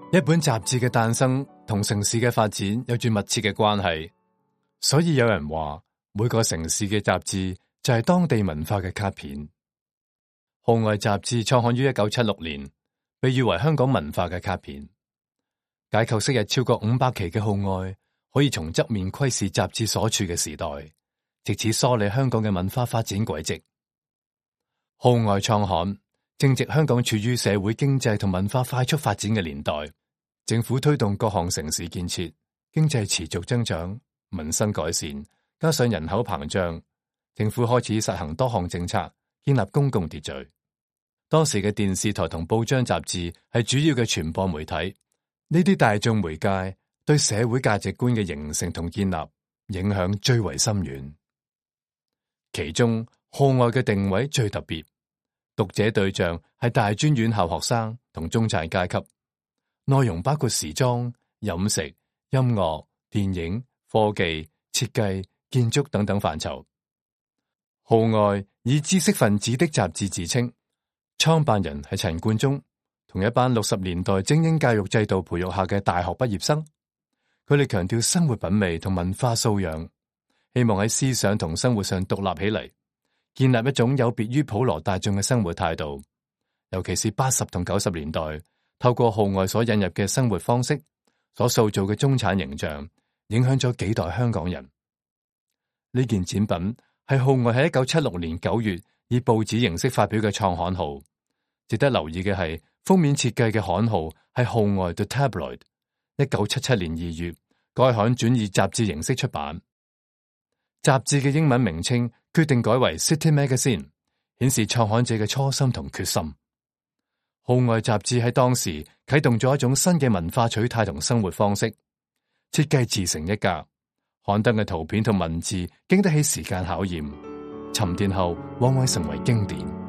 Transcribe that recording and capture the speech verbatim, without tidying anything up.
一本雜誌嘅誕生同城市嘅發展有住密切嘅關係，所以有人話每個城市嘅雜誌就係當地文化嘅卡片。《號外》雜誌創刊於一九七六年，被譽為香港文化嘅卡片。解構昔日超過五百期嘅《號外》，可以從側面窺視雜誌所處嘅時代，藉此梳理香港嘅文化發展軌跡。《號外》創刊正值香港處於社會經濟同文化快速發展嘅年代，政府推動各項城市建設，經濟持續增長，民生改善，加上人口膨脹，政府開始實行多項政策，建立公共秩序。當時嘅電視台同報章雜誌係主要嘅傳播媒體，呢啲大眾媒介對社會價值觀嘅形成同建立影響最為深遠。其中《號外》嘅定位最特別，讀者對象係大專院校學生同中產階級，內容包括時裝、飲食、音樂、電影、科技、設計、建築等等範疇。《號外》以知識分子的雜誌自稱，創辦人係陳冠中，同一班六十年代精英教育制度培育下嘅大學畢業生。佢哋強調生活品味同文化素養，希望喺思想同生活上獨立起嚟，建立一種有別於普羅大眾嘅生活態度。尤其是八十同九十年代，透過《號外》所引入嘅生活方式，所塑造嘅中產形象，影響咗幾代香港人。呢件展品係《號外》喺一九七六年九月以報紙形式發表嘅創刊號。值得留意嘅係，封面設計嘅刊號係《號外 The Tabloid》。一九七七年二月，該刊轉以雜誌形式出版。雜誌嘅英文名稱決定改為 City Magazine， 顯示創刊者嘅初心同決心。《號外》雜誌喺當時啟動咗一種新嘅文化取態同生活方式，設計自成一格，刊登嘅圖片同文字經得起時間考驗，沉澱後往往成為經典。